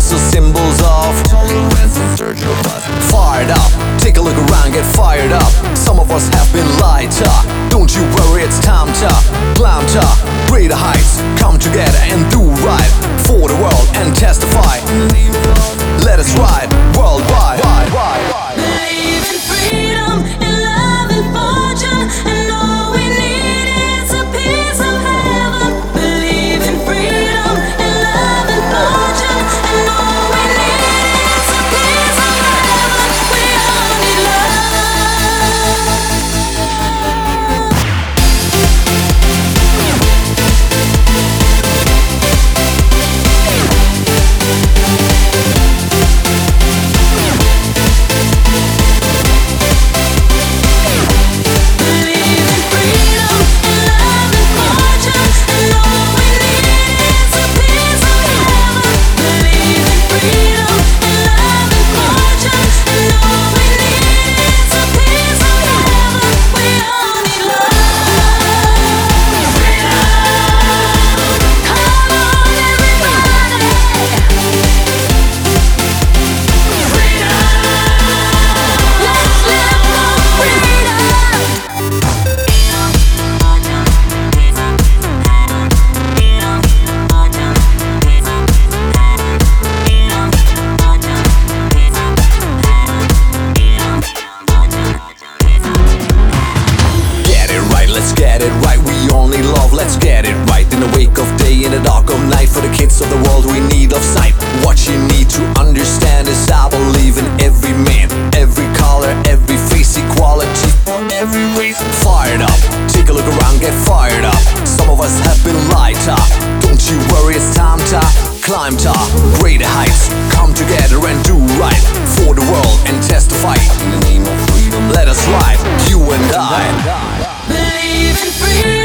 so symbols of tolerance and search of us. Fired up, take a look around, get fired up. Some of us have been light up. Don't you worry, it's time to climb to greater heights. Come together and do right for the world and testify. Let us ride worldwide. Believe in freedom, in love and fortune, and all we need is a piece of heaven. Believe in freedom, in love and fortune, and all we need is a piece of heaven. We all need Let's get it right in the wake of day, in the dark of night. For the kids of the world we need of sight. What you need to understand is I believe in every man, every color, every face, equality for every race. Fired up, take a look around, get fired up. Some of us have been light up. Don't you worry, it's time to climb to greater heights. Come together and do right for the world and testify. In the name of freedom, let us ride, you and I. believe in freedom.